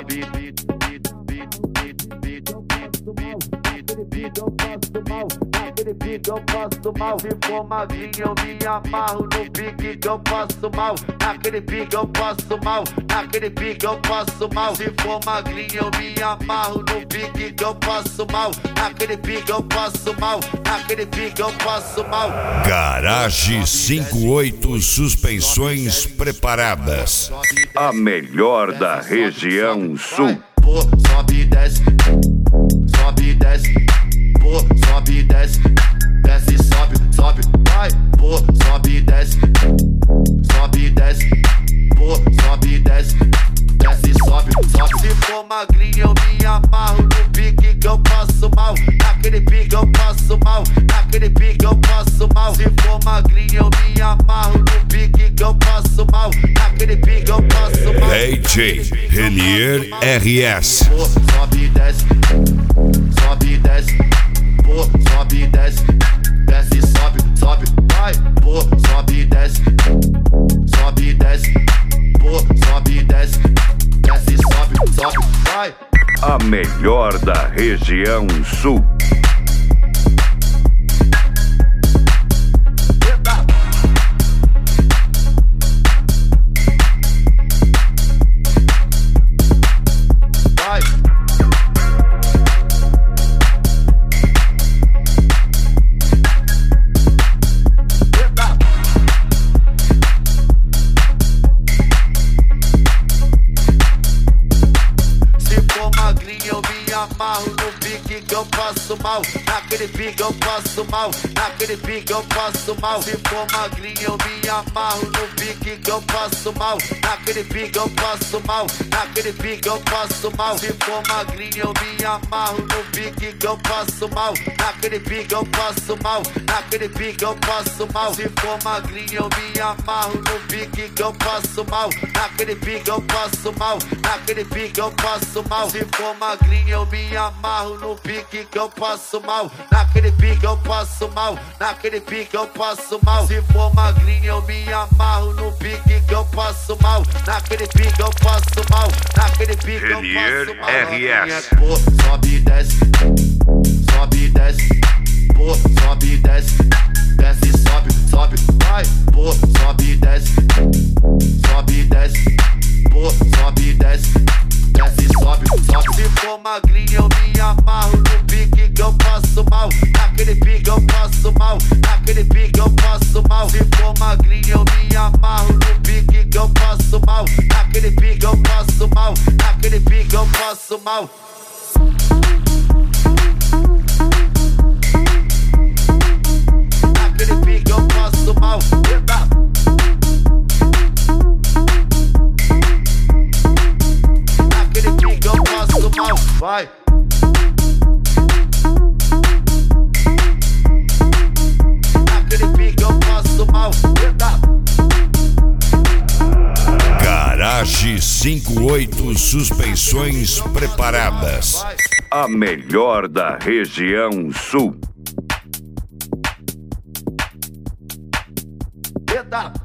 sobe, naquele pique eu passo mal, naquele pique eu passo mal. Se for magrinho eu me amarro no pique que eu passo mal, naquele pique eu passo mal, naquele pique eu passo mal. Se for magrinho eu me amarro no pique que eu passo mal, naquele pique eu passo mal, naquele pique eu passo mal. Garage 58 Suspensões preparadas. A melhor da região sul. Pô, sobe e desce, sobe e desce, pô, sobe e desce, desce, sobe, sobe, vai, pô, sobe e desce, sobe e desce, pô, sobe e desce, desce, sobe, sobe. Se for magrinho eu me amarro no pique que eu passo mal, naquele pique eu passo mal, naquele pique eu passo mal. Se for magrinho eu me amarro no pique que eu passo mal, naquele pique eu passo mal. DJ Renier RS. Pô, sobe e desce, sobe e desce, pô, sobe e desce, desce, sobe, sobe, vai, pô, sobe e desce, sobe e desce, pô, sobe e desce, desce, sobe, sobe, vai. A melhor da região sul. Amarro no pique que eu passo mal, naquele pique eu passo mal, naquele pique eu passo mal. Se for magrinho eu me amarro no pique que eu passo mal, naquele pique eu passo mal, naquele pique eu passo mal. Se for magrinho eu me amarro no pique que eu passo mal, naquele pique eu passo mal, naquele pique eu passo mal. Se for magrinho eu me amarro no pique que eu passo mal, naquele pique eu passo mal, naquele pique eu passo mal. Se for magrinho eu me amarro no pique que eu passo mal, naquele pique eu passo mal, naquele pique eu passo mal. Se for magrinho eu me amarro no pique que eu passo mal, naquele pique eu passo mal, naquele pique eu passo mal. RS. Pô, sobe e desce, sobe e desce, pô, sobe e desce, desce, sobe, sobe, vai, pô, sobe e desce, sobe e desce, pô, sobe e desce, desce, sobe, sobe. Se for magrinho eu me amarro no pique que eu passo mal, naquele pique eu passo mal, naquele pique eu passo mal. Se for magrinho eu me amarro no pique que eu passo mal, naquele pique eu passo mal, naquele pique eu passo mal. Naquele pique eu passo mal. Naquele pique eu passo mal. Vai. Naquele pique eu passo mal. Garage 58 Suspensões preparadas. A melhor da região sul. Eita.